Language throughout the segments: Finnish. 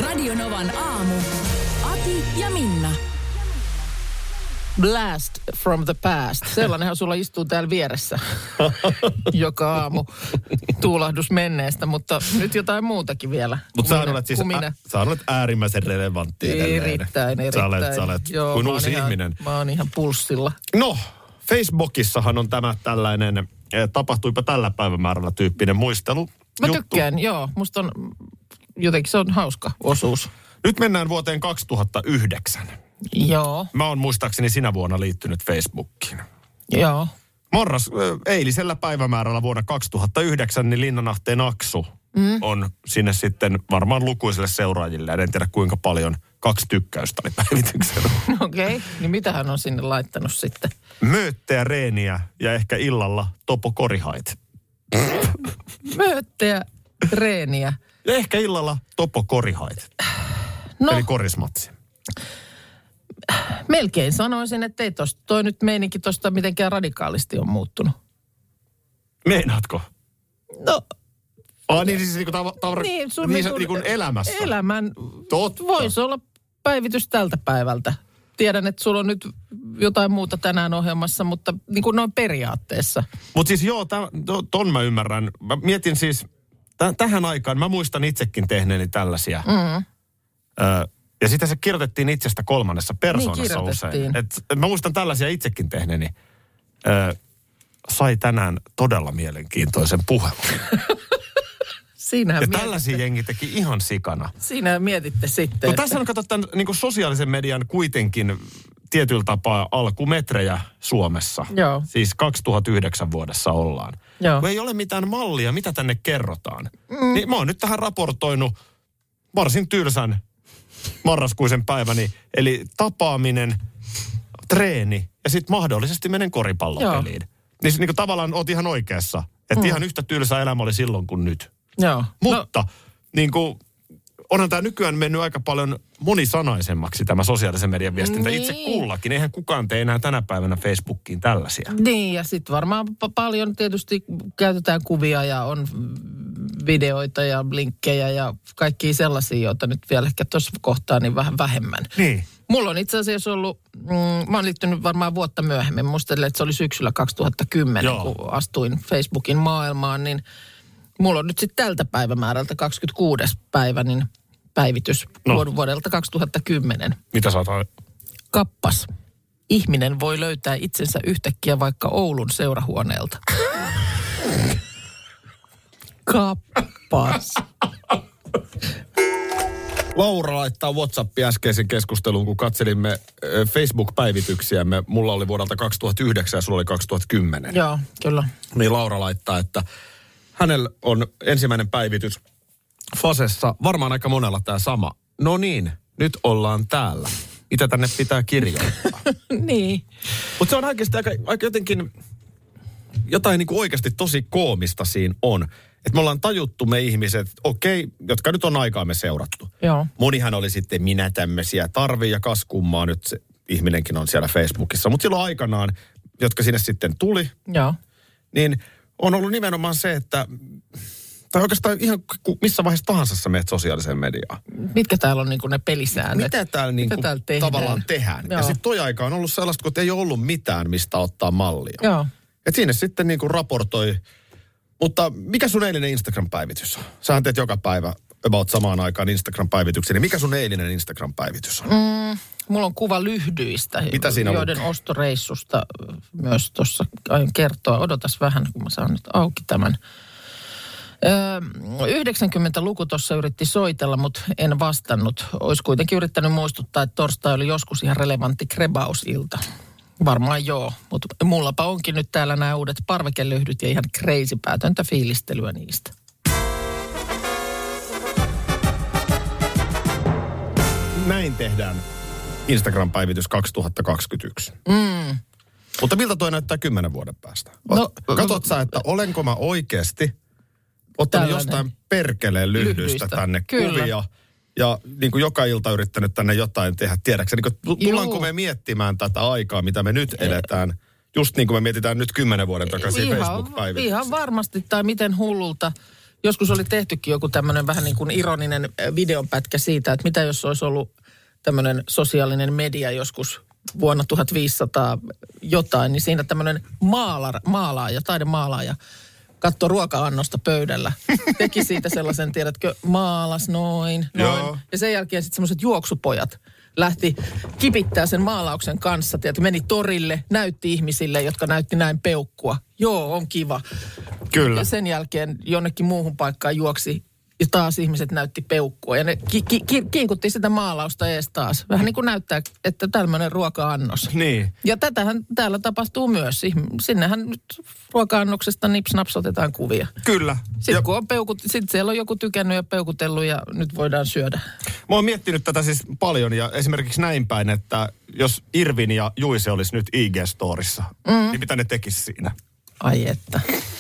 Radio-Novan aamu. Ati ja Minna. Blast from the past. Sellainenhan sulla istuu täällä vieressä joka aamu. Tuulahdus menneestä, mutta nyt jotain muutakin vielä. Mutta sä olet äärimmäisen relevantti edelleen. Erittäin. Sä olet joo, kuin uusi ihminen. Mä oon ihan pulssilla. No, Facebookissahan on tämä tällainen, tapahtuipa tällä päivämäärällä tyyppinen muistelu. Mä tykkään, joo. Musta on, jotenkin se on hauska osuus. Nyt mennään vuoteen 2009. Joo. Mä oon muistaakseni sinä vuonna liittynyt Facebookiin. Joo. Eilisellä päivämäärällä vuonna 2009, niin Linnanahteen Aksu on sinne sitten varmaan lukuisille seuraajille. En tiedä kuinka paljon, 2 tykkäystä oli päivityksellä. Okei, niin mitä hän on sinne laittanut sitten? Möötteä, reeniä ja ehkä illalla Topo Korihait. Möötteä, reeniä. Ja ehkä illalla Topo Korihait. No. Eli korismatsi. Melkein sanoisin, että ei toi nyt meininki tosta mitenkään radikaalisti on muuttunut. Meinaatko? No. Niin siis niinku elämässä. Elämän. Totta. Voisi olla päivitys tältä päivältä. Tiedän, että sulla on nyt jotain muuta tänään ohjelmassa, mutta niin kuin noin periaatteessa. Mutta siis joo, ton mä ymmärrän. Mä mietin siis, tähän aikaan, mä muistan itsekin tehneeni tällaisia. Ja sitä se kirjoitettiin itsestä 3. persoonassa usein. Mä muistan tällaisia itsekin tehneeni. Sai tänään todella mielenkiintoisen puhelun. Ja tällaisia jengi teki ihan sikana. Siinä mietitte sitten. No tässä on katsotaan niin sosiaalisen median kuitenkin tietyllä tapaa alkumetrejä Suomessa. Joo. Siis 2009 vuodessa ollaan. Joo. Kun ei ole mitään mallia, mitä tänne kerrotaan. Niin mä oon nyt tähän raportoinut varsin tylsän marraskuisen päiväni. Eli tapaaminen, treeni ja sitten mahdollisesti menen koripallopeliin. Niin kuin tavallaan oot ihan oikeassa. Että ihan yhtä tylsä elämä oli silloin kuin nyt. Joo. Mutta niin kuin, onhan tämä nykyään mennyt aika paljon monisanaisemmaksi tämä sosiaalisen median viestintä. Niin. Itse kullakin. Eihän kukaan tee enää tänä päivänä Facebookiin tällaisia. Niin, ja sitten varmaan paljon tietysti käytetään kuvia ja on videoita ja linkkejä ja kaikkia sellaisia, joita nyt vielä ehkä tuossa kohtaa niin vähän vähemmän. Niin. Mulla on itse asiassa ollut, mä oon liittynyt varmaan vuotta myöhemmin. Muistelen, että se oli syksyllä 2010, kun astuin Facebookin maailmaan, niin mulla on nyt sitten tältä päivämäärältä 26. päivä, niin päivitys vuodelta 2010. Mitä sä oot? Kappas. Ihminen voi löytää itsensä yhtäkkiä vaikka Oulun seurahuoneelta. Kappas. Laura laittaa WhatsAppia äskeisen keskusteluun, kun katselimme Facebook-päivityksiämme. Mulla oli vuodelta 2009 ja sulla oli 2010. Joo, kyllä. Niin Laura laittaa, että hänellä on ensimmäinen päivitys Fasessa. Varmaan aika monella tämä sama. No niin, nyt ollaan täällä. Mitä tänne pitää kirjoittaa? Niin. Mutta se on oikeasti aika jotenkin, jotain niin kuin oikeasti tosi koomista siinä on. Että me ollaan tajuttu me ihmiset, jotka nyt on aikaamme seurattu. Joo. Monihan oli sitten minä tämmöisiä tarvii ja kas kummaa, nyt se ihminenkin on siellä Facebookissa. Mutta silloin aikanaan, jotka sinne sitten tuli, niin on ollut nimenomaan se, että tai oikeastaan ihan missä vaiheessa tahansa sä menet sosiaaliseen mediaan. Mitkä täällä on niinku ne pelisäännöt? Mitä täällä tavallaan tehdään? Joo. Ja sitten toi aika on ollut sellaista, kun ei ole ollut mitään, mistä ottaa mallia. Joo. Et siinä sitten niinku raportoi. Mutta mikä sun eilinen Instagram-päivitys on? Sähän teet joka päivä about samaan aikaan Instagram-päivityksen. Mikä sun eilinen Instagram-päivitys on? Mulla on kuva lyhdyistä, mitä siinä joiden ostoreissusta myös tuossa aion kertoa. Odotas vähän, kun mä saan nyt auki tämän. 90-luku tuossa yritti soitella, mutta en vastannut. Olisi kuitenkin yrittänyt muistuttaa, että torstai oli joskus ihan relevantti krebausilta. Varmaan joo, mutta mullapa onkin nyt täällä nämä uudet parvekelyhdyt ja ihan crazy päätöntä fiilistelyä niistä. Näin tehdään Instagram-päivitys 2021. Mutta miltä toi näyttää 10 vuoden päästä? Katsot sä, että olenko mä oikeasti ottanut jostain perkeleen lyhdyistä tänne kuvia ja niin kuin joka ilta yrittänyt tänne jotain tehdä. Tiedätkö, niin tullaanko me miettimään tätä aikaa, mitä me nyt eletään, just niin kuin me mietitään nyt 10 vuoden takaisin Facebook-päivityksiä? Ihan varmasti, tai miten hullulta Joskus oli tehtykin joku tämmöinen vähän niin kuin ironinen videonpätkä siitä, että mitä jos olisi ollut tämmöinen sosiaalinen media joskus vuonna 1500 jotain, niin siinä tämmöinen maalaaja, taidemaalaaja, katsoi ruoka-annosta pöydällä. Teki siitä sellaisen, tiedätkö, maalas noin. Ja sen jälkeen sitten semmoiset juoksupojat lähti kipittää sen maalauksen kanssa. Tiedätkö, meni torille, näytti ihmisille, jotka näytti näin peukkua. Joo, on kiva. Kyllä. Ja sen jälkeen jonnekin muuhun paikkaan juoksi ja taas ihmiset näytti peukkua. Ja ne kiinkutti sitä maalausta ees taas. Vähän niin kuin näyttää, että tämmöinen ruoka-annos. Niin. Ja tätähän täällä tapahtuu myös. Sinnehän nyt ruoka-annoksesta nips-naps otetaan kuvia. Kyllä. Sitten kun on sitten siellä on joku tykännyt ja peukutellut ja nyt voidaan syödä. Mä oon miettinyt tätä siis paljon ja esimerkiksi näin päin, että jos Irvin ja Juise olisi nyt IG-storissa, niin mitä ne tekisi siinä? Ai että.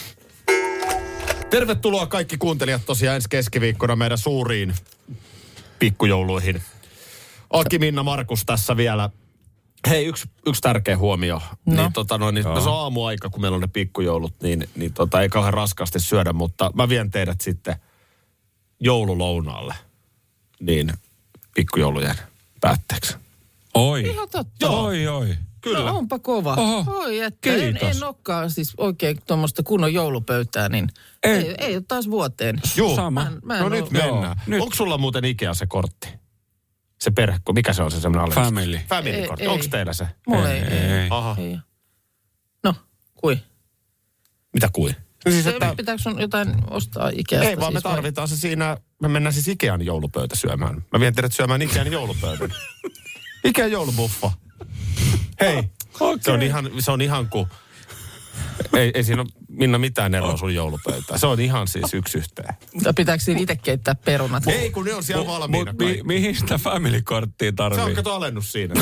Tervetuloa kaikki kuuntelijat tosiaan ensi keskiviikkona meidän suuriin pikkujouluihin. Aki, Minna, Markus tässä vielä. Hei, yksi tärkeä huomio. No. Niin, se on aamuaika, kun meillä on ne pikkujoulut, niin ei kauhean raskaasti syödä, mutta mä vien teidät sitten joululounaalle niin pikkujoulujen päätteeksi. Oi. Ihan totta. Oi. Kyllä. No onpa kova. Oho. Oi, että en olekaan siis oikein tuommoista kunnon joulupöytää, niin ei ole taas vuoteen. Joo. Sama. No nyt mennään. Onko sulla muuten Ikea se kortti? Se perhekko, mikä se on se semmoinen alennus? Family-kortti. Onko teillä se? Mulla ei. Aha. Ei. No, kui? Mitä kui? No siis, Pitääkö sun jotain ostaa Ikeasta? Ei vaan me tarvitaan se siinä, me mennään siis Ikean joulupöytä syömään. Mä vien teidät syömään Ikean joulupöytän. Ikean joulubuffa. Hei, okay. se on ihan kuin, ei siinä ole Minna mitään eroa sun joulupöytään. Se on ihan siis yksi yhteen. Pitääkö siinä itse keittää perunat? Ei, kun ne on siellä valmiina. Mihin sitä family-korttia tarvii? Se on kato alennus siinä.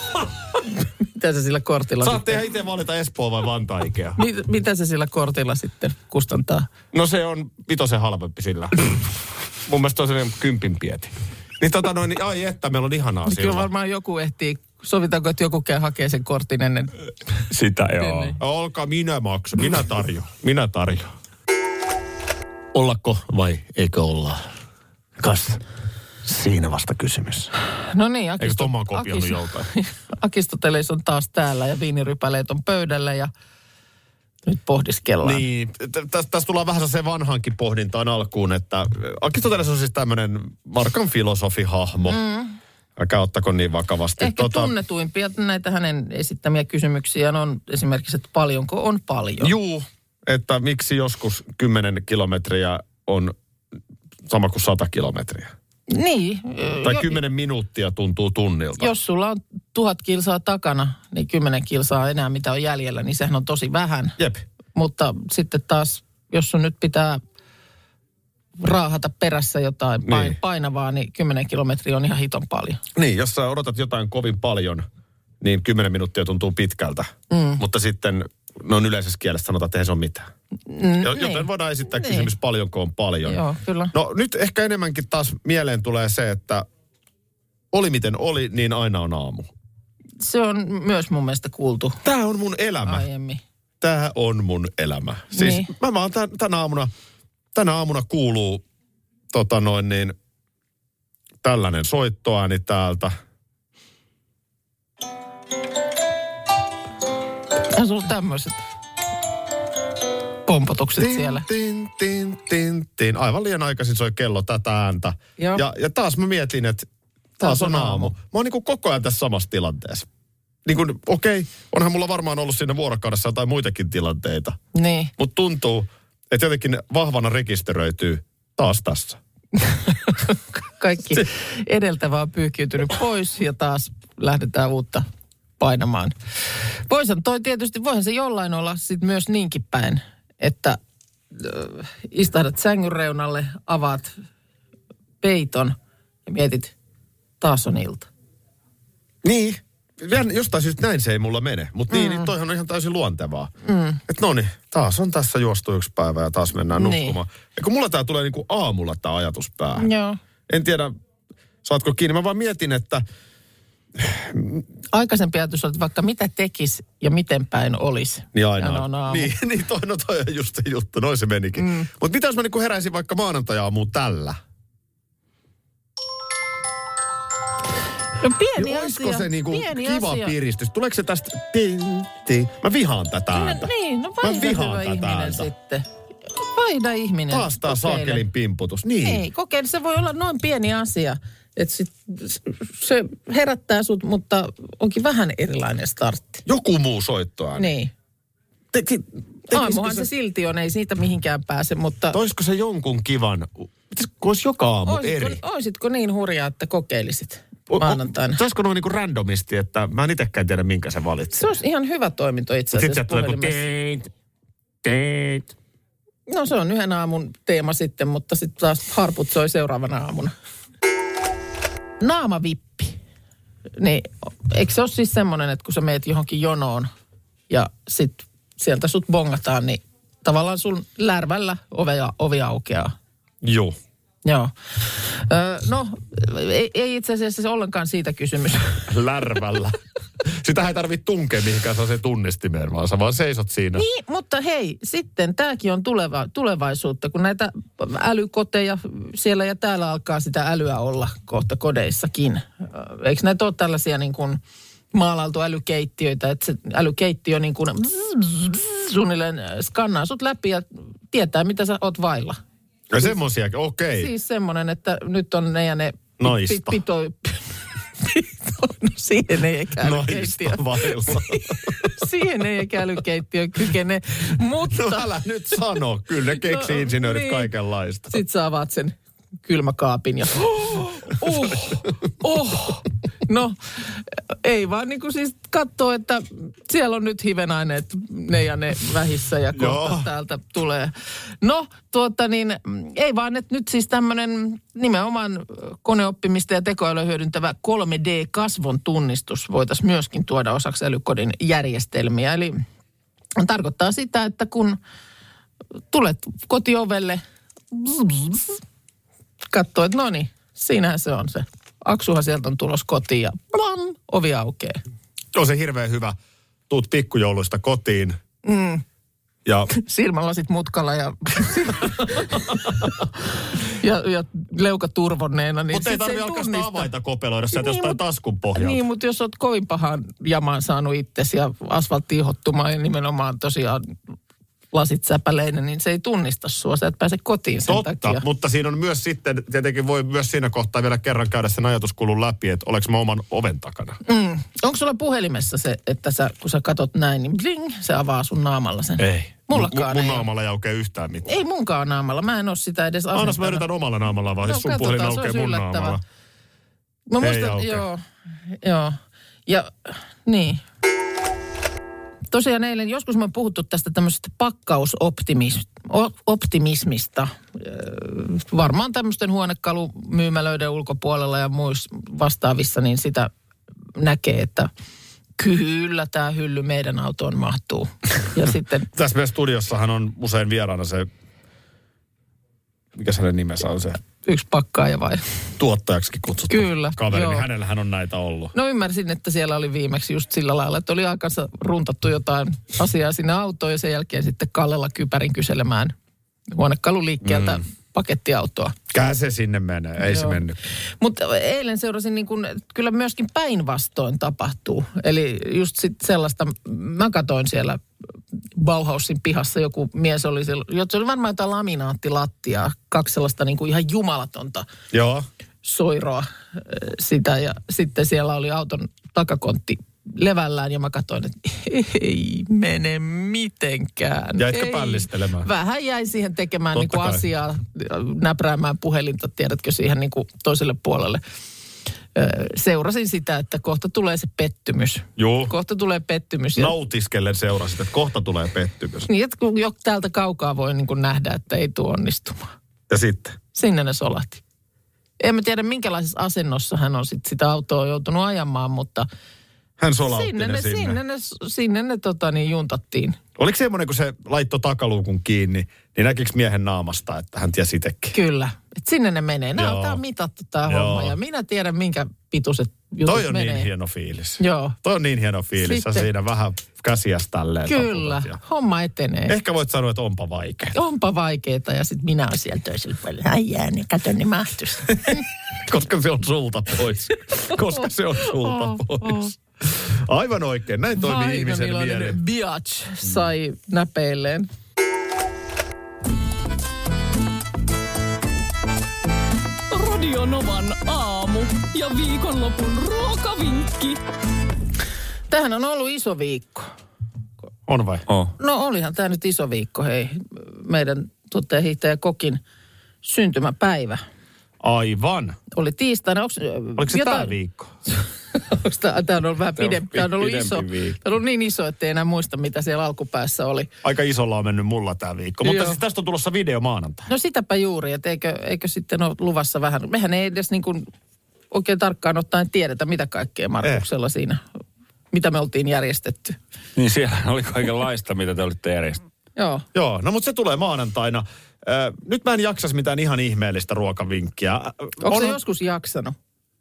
Mitä se sillä kortilla Saatte ihan itse valita Espoo vai Vantaa Ikea. Mitä se sillä kortilla sitten kustantaa? No se on 5 halvempi sillä. Mun mielestä on sellainen 10 pieti. Niin ai että, meillä on ihanaa niin silloin. kyllä varmaan joku ehtii. Sovitaanko, että joku käy hakee sen kortin ennen? Sitä joo. Olkaa, minä maksan. Minä tarjoan. Ollako vai eikö olla? Kas, siinä vasta kysymys. No niin, eikö Tomma on kopioinut joltain? Akistotelis on taas täällä ja viinirypäleet on pöydällä ja nyt pohdiskellaan. Niin, tässä tullaan vähän se vanhankin pohdintaan alkuun, että Akistotelis on siis tämmöinen Markan filosofihahmo. Älkää ottako niin vakavasti. Ehkä tunnetuimpia näitä hänen esittämiä kysymyksiä on esimerkiksi, että paljonko on paljon. Juu, että miksi joskus 10 kilometriä on sama kuin 100 kilometriä. Niin. Tai 10 minuuttia tuntuu tunnilta. Jos sulla on 1000 kilsaa takana, niin 10 kilsaa enää mitä on jäljellä, niin sehän on tosi vähän. Jep. Mutta sitten taas, jos sun nyt pitää raahata perässä jotain painavaa, niin 10 kilometriä on ihan hiton paljon. Niin, jos sä odotat jotain kovin paljon, niin 10 minuuttia tuntuu pitkältä. Mutta sitten noin yleisessä kielessä sanotaan, että eihän se ole mitään. Joten voidaan esittää kysymys, paljonko on paljon. Joo, kyllä. No nyt ehkä enemmänkin taas mieleen tulee se, että oli miten oli, niin aina on aamu. Se on myös mun mielestä kuultu. Tämä on mun elämä. Aiemmin. Tämä on mun elämä. Siis niin. mä vaan tänä aamuna kuuluu tällainen soittoääni täältä. Ja sulla on tämmöiset pompotukset siellä. Tin. Aivan liian aikaisin soi kello tätä ääntä. Ja taas mä mietin, että taas on aamu. Mä oon niin kuin koko ajan tässä samassa tilanteessa. Niin kuin, onhan mulla varmaan ollut siinä vuorokaudessa jotain muitakin tilanteita. Niin. Mutta tuntuu, että jotenkin vahvana rekisteröityy taas tässä. Kaikki edeltävä on pyyhkiytynyt pois ja taas lähdetään uutta painamaan. Voihan se jollain olla sitten myös niinkin päin, että istahdat sängyn reunalle, avaat peiton ja mietit, taas on ilta. Niin. Jostain syystä näin se ei mulla mene, mutta niin toihan on ihan täysin luontevaa. Että no niin, taas on tässä juostu yksi päivä ja taas mennään nukkumaan. Ja kun mulla tää tulee niinku aamulla tää ajatus päähän. Joo. En tiedä, saatko kiinni. Mä vaan mietin, että Aikaisempi ajatus oli, että vaikka mitä tekisi ja miten päin olisi. Niin aina. Niin, toi on just se juttu. Noin se menikin. Mutta mitä jos mä niinku heräisin vaikka maanantai-aamuun tällä? No pieni niin asia. olisiko se niinku kiva asia. piristys? Tuleeko se tästä? Mä vihaan tätä ääntä. No vaihda hyvä ihminen sitten. Vaihda ihminen. Taas tää saakelin pimputus. Niin. Ei, kokeile. Se voi olla noin pieni asia. Että se herättää sut, mutta onkin vähän erilainen startti. Joku muu soittoääni. Niin. Aamuhan se silti on, ei siitä mihinkään pääse, mutta... Olisiko se jonkun kivan, kun olisi joka aamu eri? Olisitko niin hurjaa, että kokeilisit maanantaina? Saisiko noin niin kuin randomisti, että mä en itsekään tiedä, minkä se valitsee. Se olisi ihan hyvä toiminto itse asiassa puhelimessa. Sitten No se on yhden aamun teema sitten, mutta sitten taas harput soi seuraavana aamuna. Naamavippi. Niin, eikö se ole siis semmoinen, että kun sä meet johonkin jonoon ja sitten sieltä sut bongataan, niin tavallaan sun lärvällä ovi aukeaa. Joo. Joo. No, ei itse asiassa se ollenkaan siitä kysymys. Lärvällä. Sitä ei tarvitse tunkea mihinkään se tunnistimeen, vaan sä vaan seisot siinä. Niin, mutta hei, sitten tämäkin on tulevaisuutta, kun näitä älykoteja siellä ja täällä alkaa sitä älyä olla kohta kodeissakin. Eikö näitä ole tällaisia niin kuin maalailtu älykeittiöitä, että se älykeittiö niin kuin suunnilleen skannaa sut läpi ja tietää, mitä sä oot vailla. Ja semmoisiakin, okei. Siis semmoinen, että nyt on ne ja ne Naista. No siihen ei eikä älykeittiö. Naista vailla. Siihen ei eikä älykeittiö kykene, mutta... No älä nyt sano, kyllä ne keksii insinöörit kaikenlaista. Sitten sä avaat sen kylmäkaapin ja... No, ei vaan niin kuin siis katsoo, että siellä on nyt hivenaineet ne ja ne vähissä ja kohta täältä tulee. No, ei vaan, että nyt siis tämmöinen nimenomaan koneoppimista ja tekoälyä hyödyntävä 3D-kasvon tunnistus voitaisiin myöskin tuoda osaksi älykodin järjestelmiä. Eli tarkoittaa sitä, että kun tulet kotiovelle, katsoo, että no niin, siinähän se on se. Aksuhan sieltä on tulos kotiin ja blam, ovi aukeaa. On se hirveän hyvä. Tuut pikkujouluista kotiin. Ja silmälasit mutkalla ja leuka turvonneena. Niin mutta ei tarvitse alkaa sitä avaita kopeloida sieltä jostain taskun pohjalta. Niin, mutta jos olet kovin pahan jamaan saanut itsesi ja asfaltti ihottumaan ja nimenomaan tosiaan lasit säpäleinen, niin se ei tunnista sua. Sä et pääse kotiin sen takia. Totta, mutta siinä on myös sitten, tietenkin voi myös siinä kohtaa vielä kerran käydä sen ajatuskulun läpi, että oleks mä oman oven takana. Onko sulla puhelimessa se, että kun sä katot näin, niin bling, se avaa sun naamalla sen? Ei. Mullakaan mun naamalla ei aukea yhtään mitään. Ei munkaan naamalla, mä en ole sitä edes asentanut. Annas mä yritän omalla naamalla vaan, jos sun puhelin aukeaa mun naamalla. Mä muistan, joo. Ja niin. Tosiaan eilen, joskus me on puhuttu tästä tämmöisestä pakkausoptimismista. Varmaan tämmöisten huonekalumyymälöiden ulkopuolella ja muissa vastaavissa, niin sitä näkee, että kyllä tämä hylly meidän autoon mahtuu. Ja sitten... Tässä meidän studiossahan on usein vieraana se, mikä hänen nimensä on se? Yksi pakkaaja vai? Tuottajaksikin kutsuttu kyllä, kaveri, niin hänellähän on näitä ollut. No ymmärsin, että siellä oli viimeksi just sillä lailla, että oli aikansa runtattu jotain asiaa sinne autoon ja sen jälkeen sitten Kallella kypärin kyselemään huonekaluliikkeeltä pakettiautoa. Kää se sinne menee, ei se mennyt. Mutta eilen seurasin niin kuin, kyllä myöskin päinvastoin tapahtuu. Eli just sitten sellaista, mä katoin siellä Bauhausin pihassa joku mies oli, se oli varmaan jotain laminaattilattiaa, 2 sellaista niin kuin ihan jumalatonta soiroa sitä ja sitten siellä oli auton takakontti levällään ja mä katsoin, että ei mene mitenkään. Jäitkö pällistelemään? Vähän jäi siihen tekemään niin kuin asiaa, näpräämään puhelinta, tiedätkö, siihen niin kuin toiselle puolelle. Seurasin sitä, että kohta tulee se pettymys. Joo. Kohta tulee pettymys. Nautiskellen seurasit, että kohta tulee pettymys. Niin, että kun jo täältä kaukaa voi niin kuin nähdä, että ei tule onnistumaan. Ja sitten? Sinne ne solahti. En mä tiedä, minkälaisessa asennossa hän on sitä autoa joutunut ajamaan, mutta... Hän solautti sinne ne juntattiin. Oliko semmoinen, kun se laittoi takaluukun kiinni, niin näkikö miehen naamasta, että hän tiesi itsekin? Kyllä. Et sinne ne menee. Tämä on mitattu tämä homma ja minä tiedän, minkä pituiset jutut Toi on menee. niin hieno fiilis. Joo. Toi on niin hieno fiilis. Sitten- Sä siinä vähän käsiäs tälleen. Kyllä, taputat ja- homma etenee. Ehkä voit sanoa, että onpa vaikea. Onpa vaikeeta ja sitten minä olen siellä toisella puolella. Ai jää, niin kato, niin mahtus. Koska se on sulta pois. Koska se on sulta pois. Aivan oikein. Näin toimii ihmisen mieli. Biatch sai näpeilleen. Radio Novan aamu ja viikonlopun ruokavinkki. Tämähän on ollut iso viikko. On vai? No olihan tämä nyt iso viikko, hei. Meidän tuottajahiihtäjä Kokin syntymäpäivä. Aivan. Oli tiistaina. Oliko se tämä viikko? Tämä on ollut vähän pidempi. Tämä on ollut pidempi iso. viikko. Tämä on ollut niin iso, ettei enää muista, mitä siellä alkupäässä oli. Aika isolla on mennyt mulla tämä viikko. Mutta Joo. siis tästä on tulossa video maanantai. No sitäpä juuri, että eikö sitten ole luvassa vähän. Mehän ei edes niin kuin oikein tarkkaan ottaen tiedetä, mitä kaikkea Markuksella siinä, mitä me oltiin järjestetty. Niin siellä oli kaikenlaista, mitä te olitte järjestäneet. Joo. Joo, no mutta se tulee maanantaina. Nyt mä en jaksas mitään ihan ihmeellistä ruokavinkkiä. Onko se joskus jaksanut?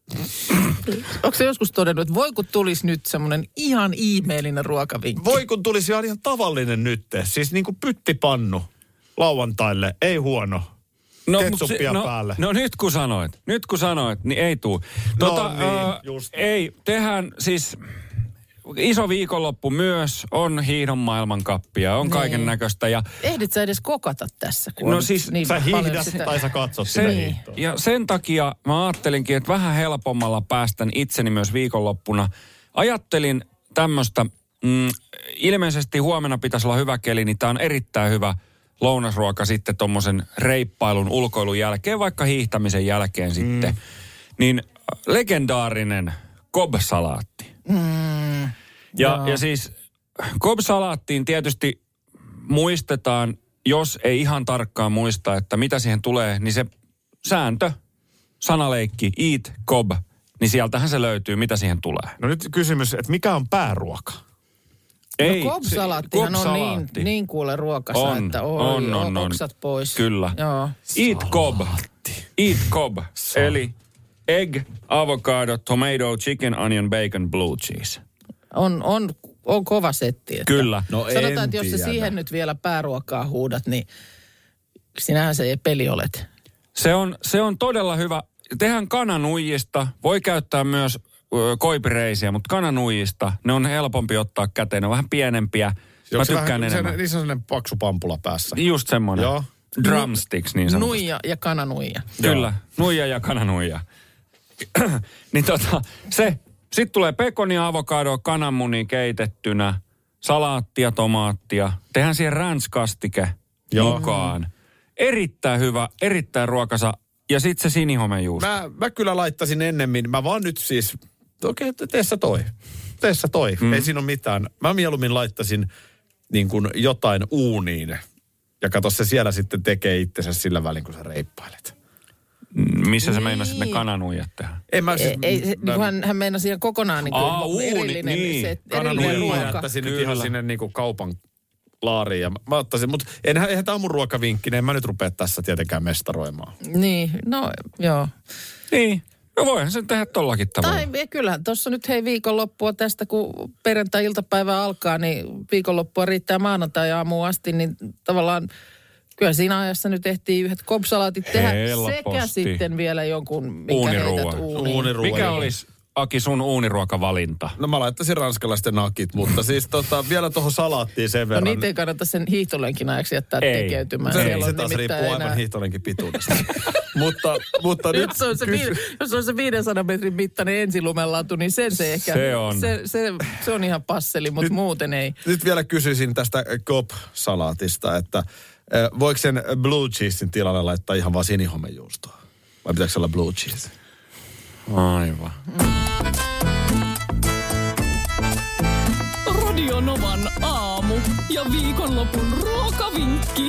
Onko se joskus todennut, että voi kun tulisi nyt semmoinen ihan ihmeellinen ruokavinkki? Voi kun tulisi ihan ihan tavallinen nyt. Siis niin kuin pyttipannu lauantaille. Ei huono. Ketsuppia päälle. No nyt kun sanoit, niin ei tuu. Just. Ei, tehdään siis iso viikonloppu myös, on hiihdon maailmankappia, on kaiken näköistä ja Ehdit sä edes kokata tässä? Kun No on siis niin Sä paljon hiihdät sitä- tai sä katsot sitä hiihtoa. ja sen takia mä ajattelinkin, että vähän helpommalla päästän itseni myös viikonloppuna. Ajattelin tämmöistä, ilmeisesti huomenna pitäisi olla hyvä keli, niin tää on erittäin hyvä lounasruoka sitten tommosen reippailun ulkoilun jälkeen, vaikka hiihtämisen jälkeen sitten. Niin legendaarinen Cobb-salaatti. Ja siis Cobb-salaattiin tietysti muistetaan, jos ei ihan tarkkaan muista, että mitä siihen tulee, niin se sääntö, sanaleikki, eat Cobb, niin sieltähän se löytyy, mitä siihen tulee. No nyt kysymys, että mikä on pääruoka? No Cobb-salaattihan on Cobb-salaatti. niin kuule ruokasa, että on oksat pois. Kyllä. Joo. Eat Cobb. Eat Cobb. Eli egg, avocado, tomato, chicken, onion, bacon, blue cheese. On kova setti. Että Kyllä. No sanotaan, että jos sä siihen nyt vielä pääruokaa huudat, niin sinähän se ei peli olet. Se on todella hyvä. Tehdään kananuijista. Voi käyttää myös koipireisiä, mutta kananuijista. Ne on helpompi ottaa käteen. Ne on vähän pienempiä. Mä tykkään enemmän. Niissä on sellainen paksu pampula päässä. Just semmoinen. Joo. Drumsticks niin sanotusti. Nuija ja kananuija. Kyllä, nuija ja kananuija. Niin se. Sitten tulee pekonia, avokadoa, kananmunia keitettynä, salaattia, tomaattia. Tehdään siihen ranskastike mukaan. Erittäin hyvä, erittäin ruokasa. Ja sitten se sinihomejuusto. Mä kyllä laittaisin ennemmin, mä vaan nyt siis, okei, tee sä toi. Ei siinä ole mitään. Mä mieluummin laittaisin niin kuin jotain uuniin. Ja kato, se siellä sitten tekee itsensä sillä välin, kun sä reippailet. Missä se meinasi, että ne kananuijat tehdään? En mä siis... Hän meinasi ihan kokonaan niin kuin uuni, erillinen, niin. se, Kananuja erillinen mä ruoka. jättäisin nyt Kyllä. ihan sinne niin kuin kaupan laariin. Ja mä ottaisin, mutta eihän tämä on mun ruokavinkki, niin en mä nyt rupea tässä tietenkään mestaroimaan. Niin, no joo. Niin. No voihan sen tehdä tollakin tavalla. Tai kyllähän tuossa nyt viikonloppua tästä, kun perjantai-iltapäivä alkaa, niin viikonloppua riittää maanantai-aamuun asti, niin tavallaan kyllä siinä ajassa nyt ehtii yhdet Cobb-salaatit tehdä Helposti. sekä sitten vielä jonkun, minkä heität uuniin. Uuniruoan. Mikä olisi, Aki, sun uuniruokavalinta? No mä laittaisin ranskalaisten nakit, mutta siis vielä tuohon salaattiin sen No verran. niitä ei kannata sen hiihtolenkin ajaksi jättää Ei. tekeytymään. Se Siellä on taas nimittäin riippuu aivan enää- hiihtolenkin pituudesta. mutta nyt... Jos on se 500 metrin mittainen ensilumelaatu, niin se ehkä... Se on. Se on ihan passeli, mutta muuten ei. Nyt vielä kysyisin tästä Cobb-salaatista, että voiko sen blue cheesein tilalle laittaa ihan vaan sinihomejuustoa? Vai pitääkö se olla blue cheese? Aivan. Radio Novan aamu ja viikonlopun ruokavinkki.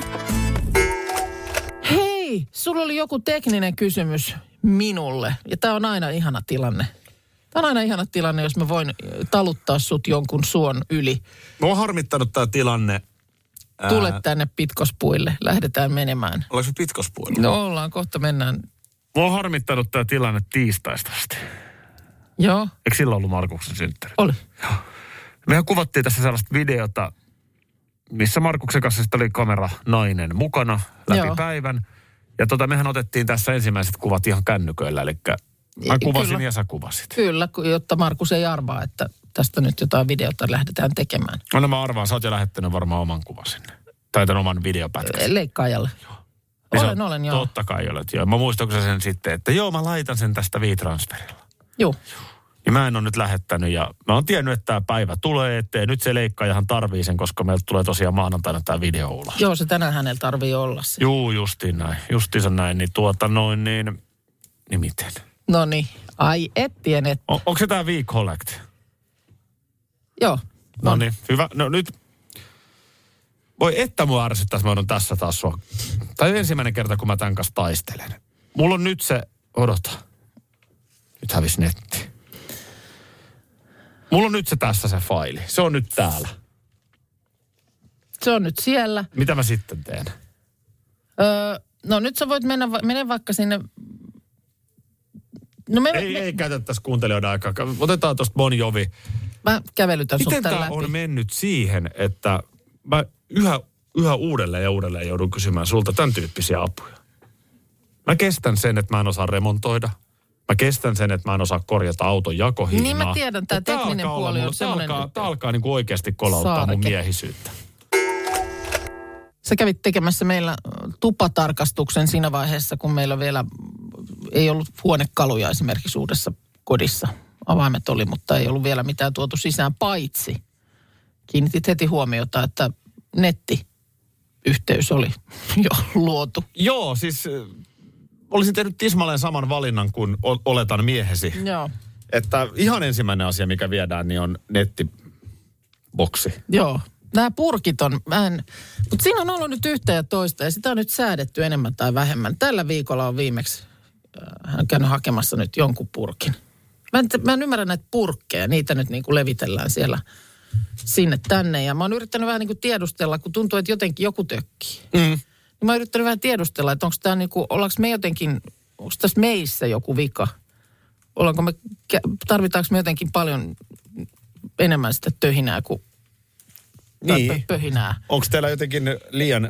Hei, sulla oli joku tekninen kysymys minulle. Ja tää on aina ihana tilanne. Tämä on aina ihana tilanne, jos mä voin taluttaa sut jonkun suon yli. Mä oon harmittanut tää tilanne. Tule tänne Pitkospuille, lähdetään menemään. Oliko se Pitkospuilla? No ollaan, kohta mennään. Mä oon harmittanut tää tilanne tiistaista asti. Joo. Eikö silloin ollut Markuksen synttäri? Oli. Joo. Mehän kuvattiin tässä sellaista videota, missä Markuksen kanssa sitten oli kamera nainen mukana läpi päivän. Ja mehän otettiin tässä ensimmäiset kuvat ihan kännyköillä, eli mä kuvasin kyllä. Ja sä kuvasit. Kyllä, jotta Markus ei arvaa, että tästä nyt jotain videota lähdetään tekemään. No mä arvaan, sä oot jo lähettänyt varmaan oman kuvan sinne. Tai tämän oman videopätkän. Leikkaajalle. Joo. Olen, joo. Totta kai olet, joo. Mä muistanko sen sitten, että mä laitan sen tästä WeTransferilla. Joo. Ja mä en ole nyt lähettänyt ja mä oon tiennyt, että tämä päivä tulee eteen. Nyt se leikkaajahan tarvii sen, koska meiltä tulee tosiaan maanantaina tämä video ulos. Joo, se tänään hänellä tarvii olla se. Juu, justiin näin. Justiinsa näin, niin miten? No niin, ai et tiennyt. Onko se tämä Week Collect? Joo. No niin, hyvä. No nyt, voi että mua ärsyttäisi, mä oon tässä taas sua. Tai ensimmäinen kerta, kun mä tämän kanssa taistelen. Mulla on nyt se, odota. Nyt hävisi netti. Mulla on nyt se tässä se faili. Se on nyt täällä. Se on nyt siellä. Mitä mä sitten teen? No nyt sä voit mennä vaikka sinne. No ei käytettäisi kuuntelijoiden aikaa. Otetaan tuosta Bon Jovi. Mä kävelytän sut miten tän tää läpi. on mennyt siihen, että mä yhä uudelleen ja uudelleen joudun kysymään sulta tämän tyyppisiä apuja? Mä kestän sen, että mä en osaa remontoida. Mä kestän sen, että mä en osaa korjata auton jakohinnaa. Niin mä tiedän, tää tekninen puoli on semmoinen. Tää alkaa niinku oikeasti kolauttaa mun miehisyyttä. Sä kävit tekemässä meillä tupatarkastuksen siinä vaiheessa, kun meillä vielä ei ollut huonekaluja esimerkiksi uudessa kodissa. Avaimet oli, mutta ei ollut vielä mitään tuotu sisään, paitsi kiinnitit heti huomiota, että nettiyhteys oli jo luotu. Joo, siis olisin tehnyt tismalleen saman valinnan kuin oletan miehesi. Joo. Että ihan ensimmäinen asia, mikä viedään, niin on nettiboksi. Joo. Nämä purkit on mutta siinä on ollut nyt yhtä ja toista ja sitä on nyt säädetty enemmän tai vähemmän. Tällä viikolla on viimeksi hän käynyt hakemassa nyt jonkun purkin. Mä en ymmärrä näitä purkkeja, niitä nyt niin kuin levitellään siellä sinne tänne. Ja mä oon yrittänyt vähän niin kuin tiedustella, kun tuntuu, että jotenkin joku tökkii. Niin mä oon yrittänyt vähän tiedustella, että onko tämä niin kuin, onko tässä meissä joku vika? Tarvitaanko me jotenkin paljon enemmän sitä töhinää kuin pöhinää? Onko teillä jotenkin liian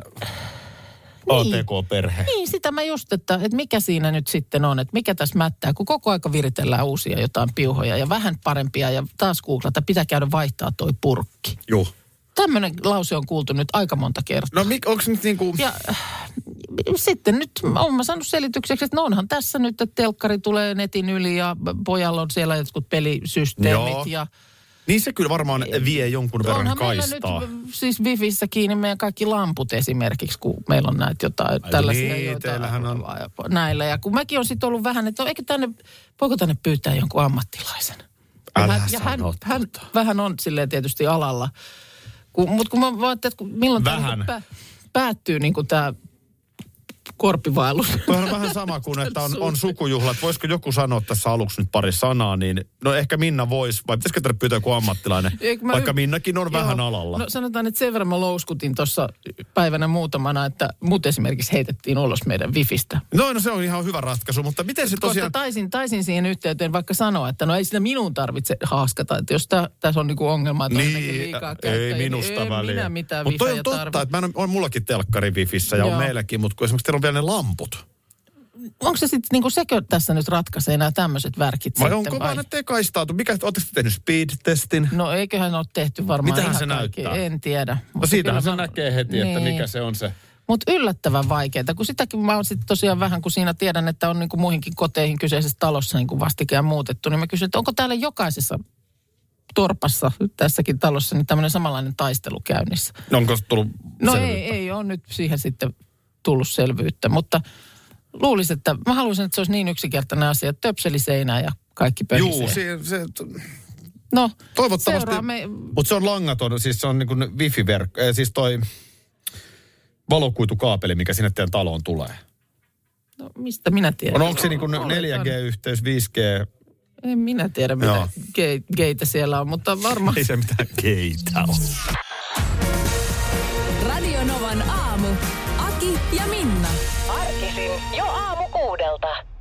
ATK-perhe? Niin, sitä mä just, että mikä siinä nyt sitten on, että mikä tässä mättää, kun koko aika viritellään uusia jotain piuhoja ja vähän parempia ja taas googlata, pitää käydä vaihtaa toi purkki. Joo. Tämmöinen lause on kuultu nyt aika monta kertaa. No onko nyt niinku... Ja sitten nyt olen mä saanut selitykseksi, että no onhan tässä nyt, että telkkari tulee netin yli ja pojalla on siellä jotkut pelisysteemit ja... Niin se kyllä varmaan vie jonkun verran kaistaa. Onhan meillä nyt siis Wifissä kiinni meidän kaikki lamput esimerkiksi, kun meillä on näitä jotain tällaisia, niin, joita on näillä. Ja kun mäkin on sitten ollut vähän, että voiko tänne pyytää jonkun ammattilaisen? Hän vähän on silleen tietysti alalla. Mutta kun mä ajattelin, että milloin tämä päättyy niin kuin tämä korpivaellus. Tuo on vähän sama kuin, että on sukujuhlat. Voisiko joku sanoa tässä aluksi nyt pari sanaa, niin no ehkä Minna voisi, vai pitäisikö teille pyytää joku ammattilainen, vaikka Minnakin on vähän alalla. No sanotaan, että sen verran mä louskutin tuossa päivänä muutamana, että mut esimerkiksi heitettiin ulos meidän Wifistä. No se on ihan hyvä ratkaisu, mutta miten se tosiaan... Koska taisin siihen yhteyteen vaikka sanoa, että no ei sitä minun tarvitse haaskata, että jos tässä on niinku ongelma, että on liikaa käyttäjä, ei minusta väliä. Minä mitään Mutta toi on totta, että on mullakin telkkari Wifissä ja on meilläkin, mutta kun esimerkiksi teillä on vielä ne lamput. Onko se sitten, niinku sekö tässä nyt ratkaisee nämä tämmöiset värkit vai sitten? Onko vaan, että ei kaistautu? Oletteko tehnyt speed-testin? No eiköhän ole tehty varmaan. Mitähän se näyttää? En tiedä. No siitähän se näkee heti, että mikä se on se. Mutta yllättävän vaikeaa, kun sitäkin mä oon sitten tosiaan vähän, kun siinä tiedän, että on niinku muihinkin koteihin kyseisessä talossa niinku vastikään muutettu, niin mä kysyn, että onko täällä jokaisessa torpassa tässäkin talossa niin tämmöinen samanlainen taistelu käynnissä. No onko tullut selvyyttä? ei ole nyt siihen sitten tullut selvyyttä, mutta luulisin, että mä haluaisin, että se olisi niin yksinkertainen asia, että töpseli seinää ja kaikki pöhisee. Juu, no, toivottavasti, mutta se on langaton, siis se on niin kuin wifi-verkko, siis toi valokuitukaapeli, mikä sinne teidän taloon tulee. No, mistä minä tiedän? Onko se niin kuin 4G-yhteys, 5G? En minä tiedä, mitä geitä siellä on, mutta varmaan... Ei se mitään geitä ole. Radio Novan aamu. Aki ja Minna. Arkisin jo aamu 6.